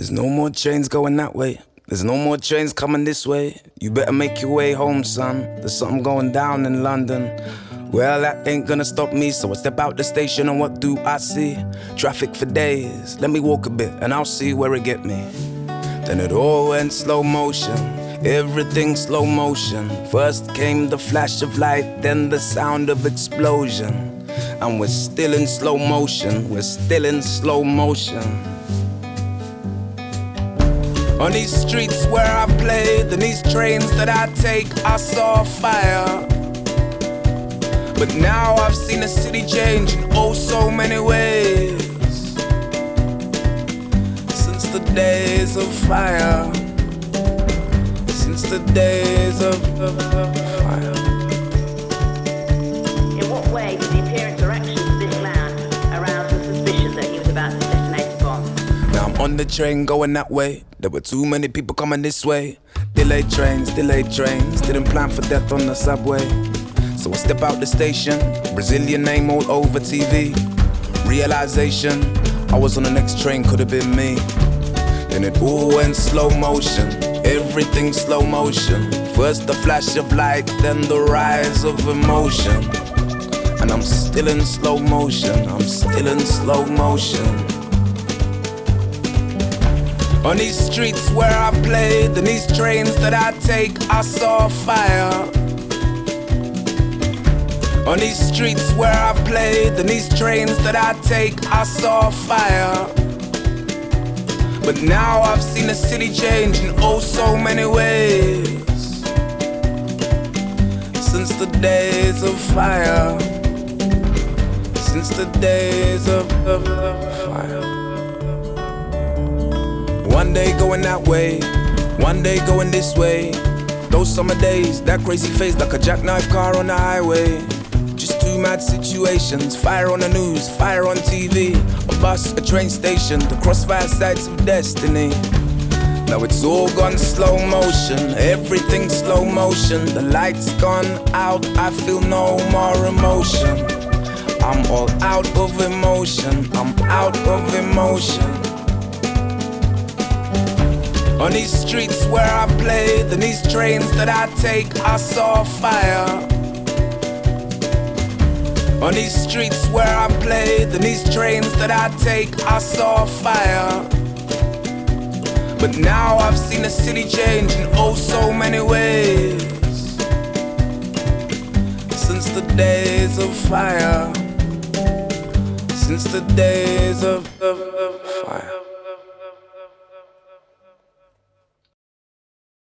There's no more trains going that way. There's no more trains coming this way. You better make your way home, son. There's something going down in London. Well, that ain't gonna stop me, so I step out the station and what do I see? Traffic for days. Let me walk a bit and I'll see where it get me. Then it all went slow motion. Everything slow motion. First came the flash of light, then the sound of explosion. And we're still in slow motion. We're still in slow motion. On these streets where I played, and these trains that I take, I saw fire. But now I've seen the city change in oh so many ways. Since the days of fire. Since the days of fire. In what way did the appearance or actions of this man arouse the suspicion that he was about to detonate a bomb? Now I'm on the train going that way. There were too many people coming this way. Delayed trains, didn't plan for death on the subway. So I step out the station, Brazilian name all over TV. Realization, I was on the next train, could have been me. Then it all went slow motion, everything slow motion. First the flash of light, then the rise of emotion. And I'm still in slow motion, I'm still in slow motion. On these streets where I played, and these trains that I take, I saw fire. On these streets where I played, and these trains that I take, I saw fire. But now I've seen the city change in oh so many ways. Since the days of fire. Since the days of fire. One day going that way, one day going this way. Those summer days, that crazy face like a jackknife car on the highway. Just two mad situations, fire on the news, fire on TV. A bus, a train station, the crossfire sights of destiny. Now it's all gone slow motion, everything slow motion. The lights gone out, I feel no more emotion. I'm all out of emotion, I'm out of emotion. On these streets where I played, and these trains that I take, I saw fire. On these streets where I played, and these trains that I take, I saw fire. But now I've seen the city change in oh so many ways. Since the days of fire. Since the days of fire.